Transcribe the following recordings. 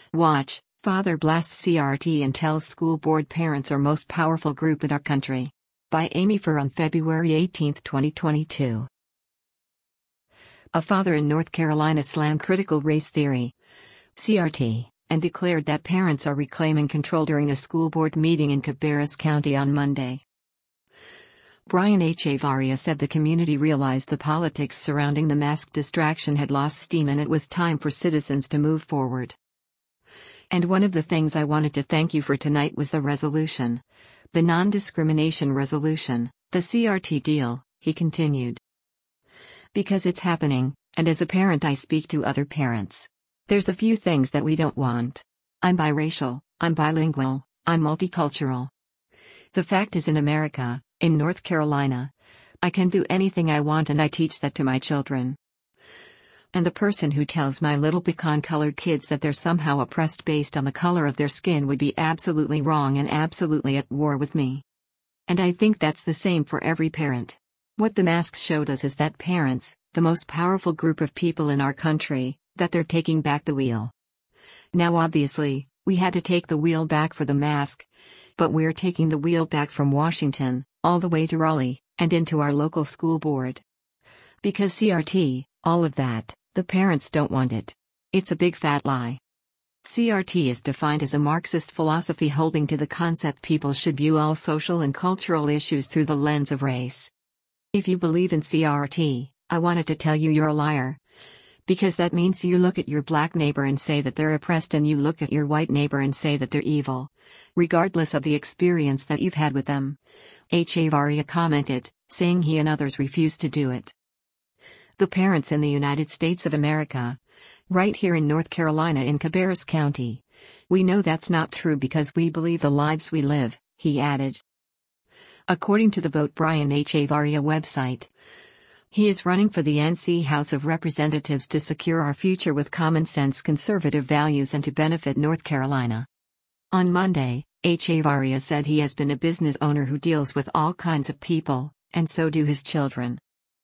Watch, Father blasts CRT and tells school board parents are most powerful group in our country. By Amy Furr on February 18, 2022. A father in North Carolina slammed critical race theory, CRT, and declared that parents are reclaiming control during a school board meeting in Cabarrus County on Monday. Brian Echevarria said the community realized the politics surrounding the mask distraction had lost steam and it was time for citizens to move forward. And one of the things I wanted to thank you for tonight was the resolution. The non-discrimination resolution, the CRT deal, he continued. Because it's happening, and as a parent I speak to other parents. There's a few things that we don't want. I'm biracial, I'm bilingual, I'm multicultural. The fact is in America, in North Carolina, I can do anything I want and I teach that to my children. And the person who tells my little pecan-colored kids that they're somehow oppressed based on the color of their skin would be absolutely wrong and absolutely at war with me. And I think that's the same for every parent. What the masks showed us is that parents, the most powerful group of people in our country, that they're taking back the wheel. Now obviously, we had to take the wheel back for the mask, but we're taking the wheel back from Washington, all the way to Raleigh, and into our local school board. Because CRT, all of that, the parents don't want it. It's a big fat lie. CRT is defined as a Marxist philosophy holding to the concept people should view all social and cultural issues through the lens of race. If you believe in CRT, I wanted to tell you you're a liar. Because that means you look at your black neighbor and say that they're oppressed and you look at your white neighbor and say that they're evil. Regardless of the experience that you've had with them. Echevarria commented, saying he and others refuse to do it. The parents in the United States of America. Right here in North Carolina in Cabarrus County. We know that's not true because we believe the lives we live, he added. According to the Vote Brian Echevarria website, he is running for the NC House of Representatives to secure our future with common-sense conservative values and to benefit North Carolina. On Monday, Echevarria said he has been a business owner who deals with all kinds of people, and so do his children.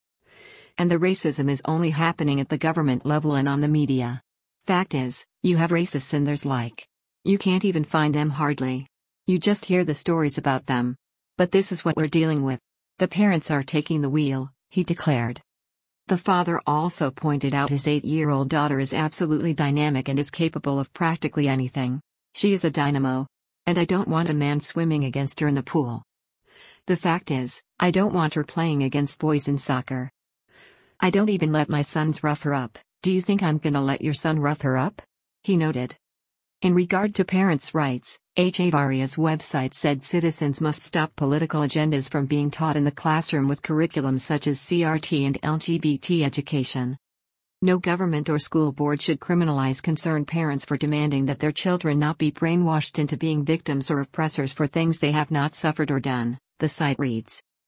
And the racism is only happening at the government level and on the media. Fact is, you have racists and there's like. You can't even find them hardly. You just hear the stories about them. But this is what we're dealing with. The parents are taking the wheel, he declared. The father also pointed out his 8-year-old daughter is absolutely dynamic and is capable of practically anything. She is a dynamo. And I don't want a man swimming against her in the pool. The fact is, I don't want her playing against boys in soccer. I don't even let my sons rough her up. Do you think I'm gonna let your son rough her up? He noted. In regard to parents' rights, Echevarria's website said citizens must stop political agendas from being taught in the classroom with curriculums such as CRT and LGBT education. No government or school board should criminalize concerned parents for demanding that their children not be brainwashed into being victims or oppressors for things they have not suffered or done, the site reads.